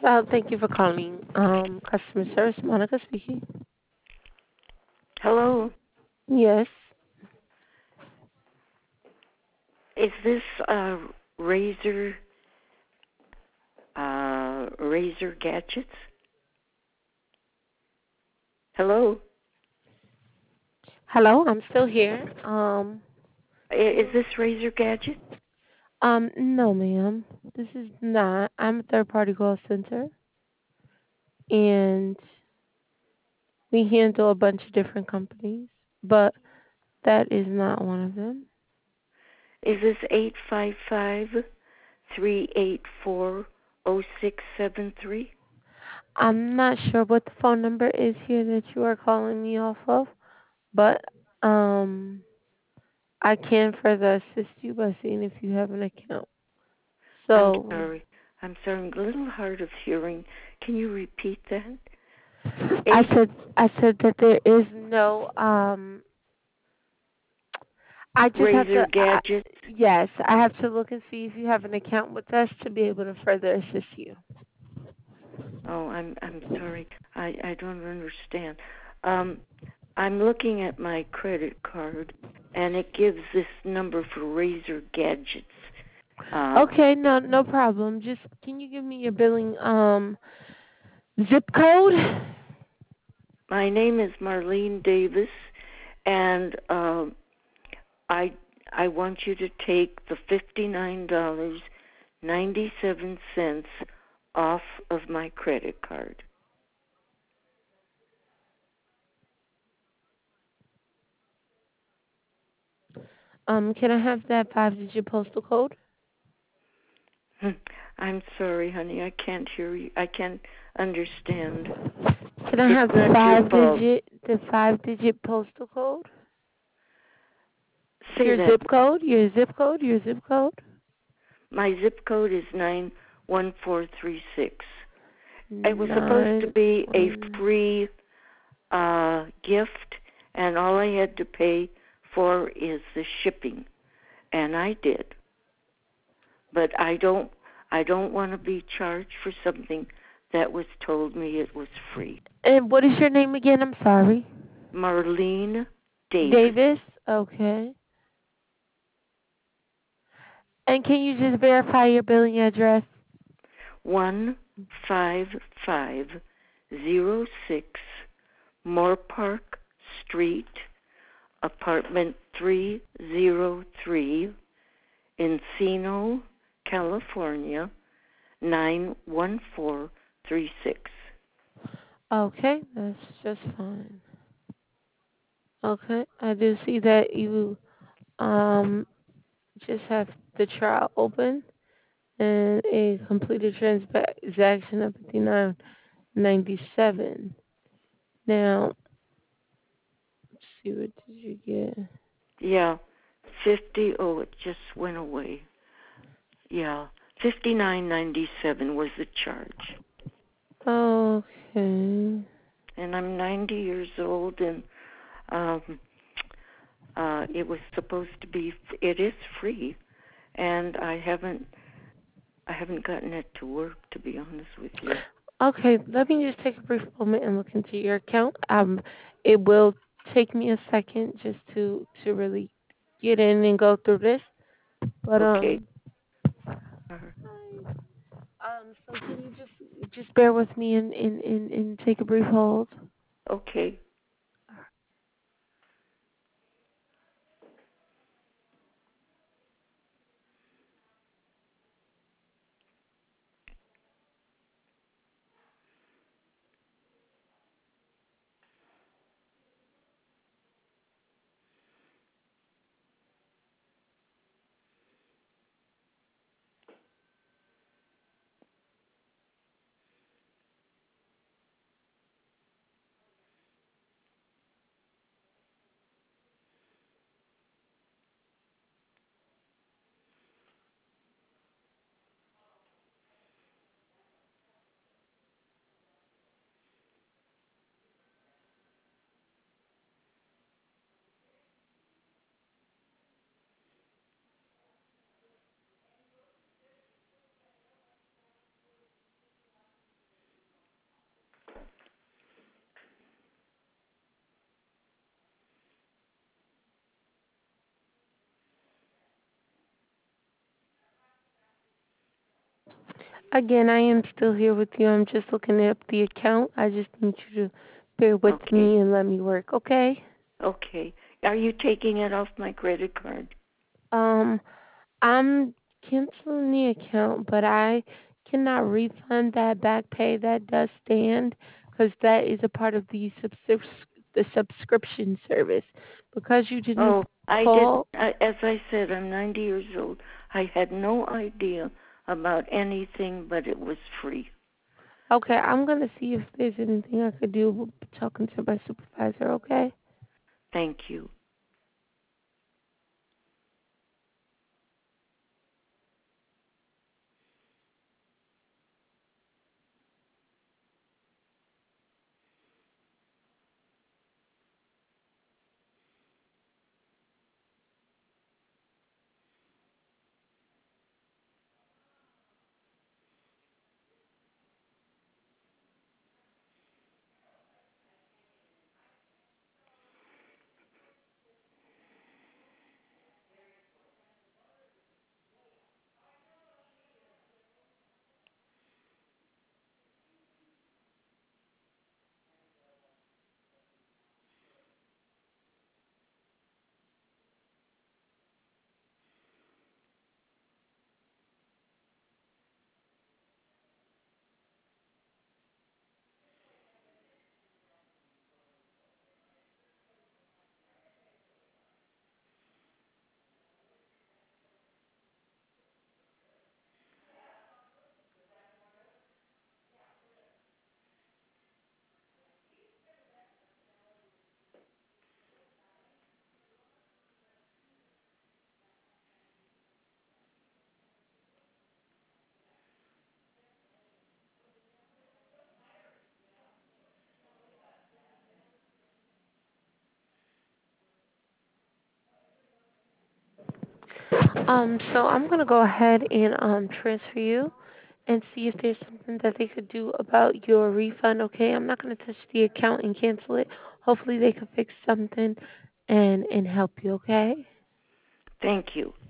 Hello, thank you for calling. Customer service, Monica speaking. Hello, Yes. is this Razor Razor Gadgets? Hello, Hello, I'm still here. is this Razor Gadget? No, ma'am. This is not. I'm a third party call center, and we handle a bunch of different companies, but that is not one of them. Is this 855-384-0673? I'm not sure what the phone number is here that you are calling me off of, but I can further assist you by seeing if you have an account. I'm So sorry. I'm sorry. I'm a little hard of hearing. Can you repeat that? I Eight said I said that there is no I just have to Razor Gadgets. yes, I have to look and see if you have an account with us to be able to further assist you. Oh, I'm sorry. I don't understand. Um, I'm looking at my credit card, and it gives this number for Razor Gadgets. Uh, Okay, no problem. Just can you give me your billing zip code? my name is Marlene Davis, and I I want you to take the $59.97 off of my credit card. Can I have that 5-digit postal code? I'm sorry, honey. I can't hear you. I can't understand. Can I It's have not your fault. the 5-digit postal code? Say Your that. zip code? Your zip code? My zip code is 91436. It was supposed to Nine be a one. free gift, and all I had to pay for is the shipping, and I did. But I don't want to be charged for something that was told me it was free. And what is your name again? I'm sorry. Marlene Davis, Davis? Okay. And can you just verify your billing address? 15506 Moore Park Street, apartment 303, Encino, California, 91436. Okay, that's just fine. Okay, I do see that you um just have the trial open and a completed transaction of 59.97. Now, let's see, what did you get? Yeah, 50. Oh, it just went away. Yeah, 59.97 was the charge. Okay. And I'm 90 years old, and um, it was supposed to be. It is free, and I haven't gotten it to work, to be honest with you. Okay, let me just take a brief moment and look into your account. It will take me a second just to really get in and go through this. But Okay. Uh, so can you just bear with me and take a brief hold? okay. Again, I am still here with you. I'm just looking up the account. I just need you to bear with Okay. me and let me work, okay? Okay. Are you taking it off my credit card? Um, I'm canceling the account, but I cannot refund that back pay. That does stand because that is a part of the subscription service. Because you didn't Oh, I didn't. call. As I said, I'm 90 years old. I had no idea about anything, but it was free. Okay, I'm gonna see if there's anything I could do with talking to my supervisor. Okay. Thank you. So I'm gonna go ahead and transfer you and see if there's something that they could do about your refund. Okay, I'm not gonna touch the account and cancel it. Hopefully they can fix something and help you. Okay. Thank you.